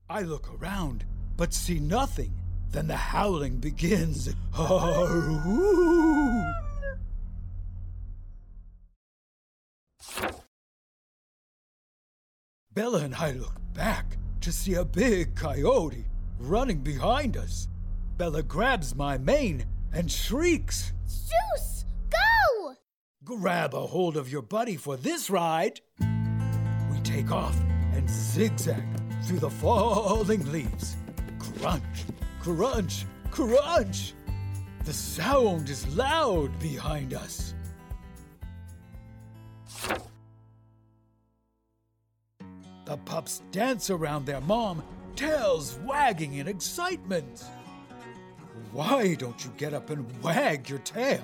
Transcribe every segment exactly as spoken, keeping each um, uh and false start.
I look around, but see nothing. Then the howling begins. Bella and I look back to see a big coyote running behind us. Bella grabs my mane and shrieks, "Zeus, go!" "Grab a hold of your buddy for this ride." We take off and zigzag through the falling leaves. Crunch, crunch, crunch. The sound is loud behind us. The pups dance around their mom, tails wagging in excitement. Why don't you get up and wag your tail?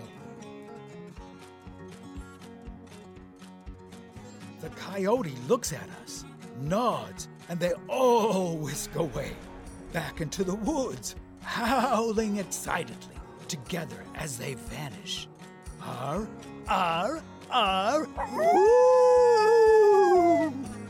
The coyote looks at us, nods, and they all whisk away, back into the woods, howling excitedly together as they vanish. Arr, arr, arr, woo!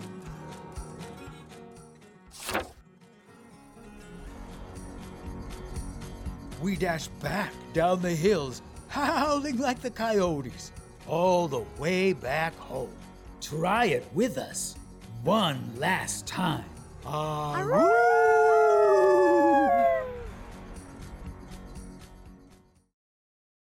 We dash back down the hills, howling like the coyotes, all the way back home. Try it with us one last time. Arr!